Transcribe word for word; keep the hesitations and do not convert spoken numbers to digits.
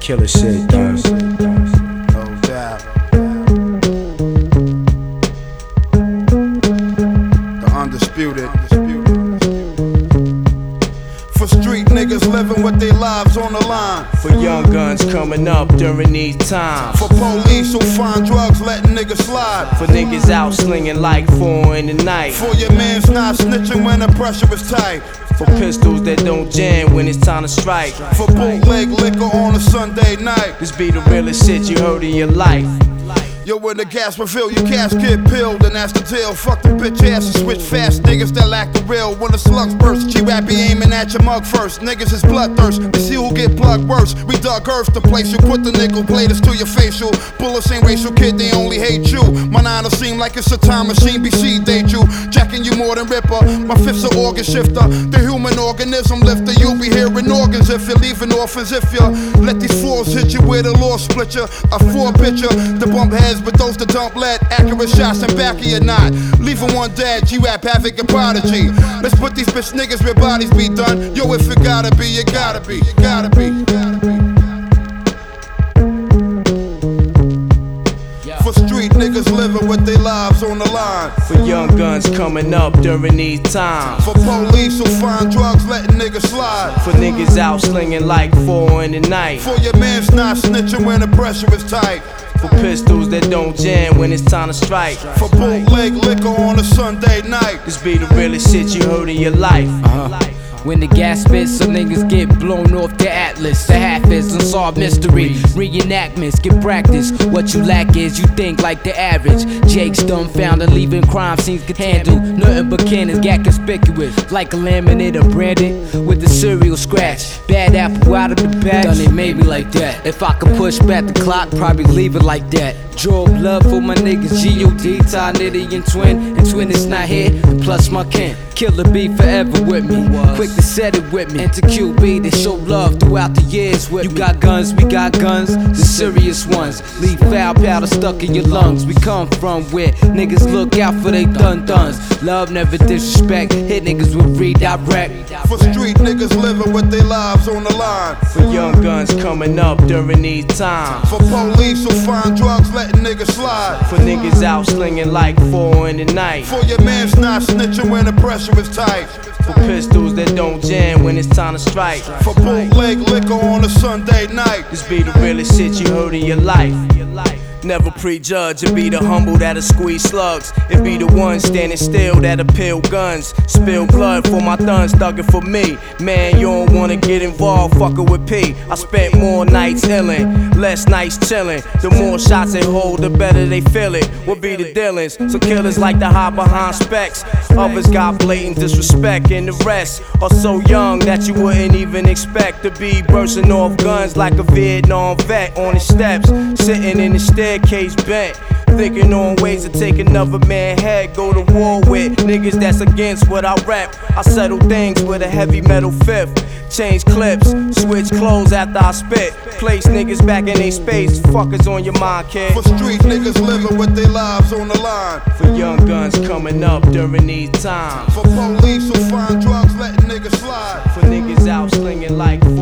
killer shit does. No doubt. The undisputed. For street niggas living with their lives on the line. For young guns coming up during these times. For police who find drugs letting niggas slide. For niggas out slinging like four in the night. For your mans not snitching when the pressure is tight. For pistols that don't jam when it's time to strike. For bootleg liquor on a Sunday night. This be the realest shit you heard in your life. Yo, when the gas refill, your cash get peeled, and that's the deal. Fuck the bitch ass and switch fast niggas that lack the real. When the slugs burst, G-Rap be aiming at your mug first. Niggas is bloodthirst, we see who get plugged worse. We dug earth to place you, put the nickel bladers to your facial. Bullets ain't racial, kid, they only hate you. My nine'll seem like it's a time machine, B C date you. Jacking you more than Ripper, my fifth's an organ shifter. The human organism lifter, you'll be hearing organs if you're leaving orphans. If you let these floors hit you with a law split you. A four picture, the bump heads, but those that don't let accurate shots in back of your knot. Leaving one dead, G-Rap, Havoc, and Prodigy. Let's put these bitch niggas where bodies be done. Yo, if it gotta be, it gotta be, it gotta be, it gotta be. For street niggas living with their lives on the line. For young guns coming up during these times. For police who find drugs letting niggas slide. For niggas out slinging like four in the night. For your mans not snitching when the pressure is tight. For pistols that don't jam when it's time to strike. For bootleg liquor on a Sunday night. This be the realest shit you heard in your life. Uh-huh. When the gas spits, some niggas get blown off the atlas. The half is unsolved mystery. Reenactments, get practice. What you lack is you think like the average. Jake's dumbfounded, leaving crime scenes get handled. Nothing but cannons got conspicuous. Like a laminator branded with the serial scratch. Bad apple out of the bag. Done it made me like that. If I could push back the clock, probably leave it like that. Draw blood for my niggas G O D, Ty Nitty and Twin. And Twin is not here, and plus my kin. Killer B forever with me. Quick to set it with me. Enter Q B, they show love throughout the years with me. You got guns, we got guns, the serious ones. Leave foul powder stuck in your lungs. We come from where niggas look out for they dun-duns. Love never disrespect, hit niggas with redirect. For street niggas living with their lives on the line. For young guns coming up during these times. For police who find drugs letting niggas slide. For niggas out slinging like four in the night. For your mans not snitching when the pressure is tight. For pistols that don't jam when it's time to strike. For bootleg liquor on a Sunday night. This be the realest shit you heard in your life. Never prejudge, it be the humble that'll squeeze slugs. It be the ones standing still that'll peel guns. Spill blood for my thuns, thuggin' for me. Man, you don't wanna get involved, fuckin' with P. I spent more nights illin', less nights chillin'. The more shots they hold, the better they feel it. What be the dealings? Some killers like to hide behind specs. Others got blatant disrespect, and the rest are so young that you wouldn't even expect to be bursting off guns like a Vietnam vet on the steps, sitting in the staircase bent, thinking on ways to take another man's head. Go to war with niggas that's against what I rap. I settle things with a heavy metal fifth. Change clips, switch clothes after I spit. Place niggas back in they space. Fuckers on your mind, kid. For street niggas living with their lives on the line. For young guns coming up during these times. For police who find drugs letting niggas slide. For niggas out slinging like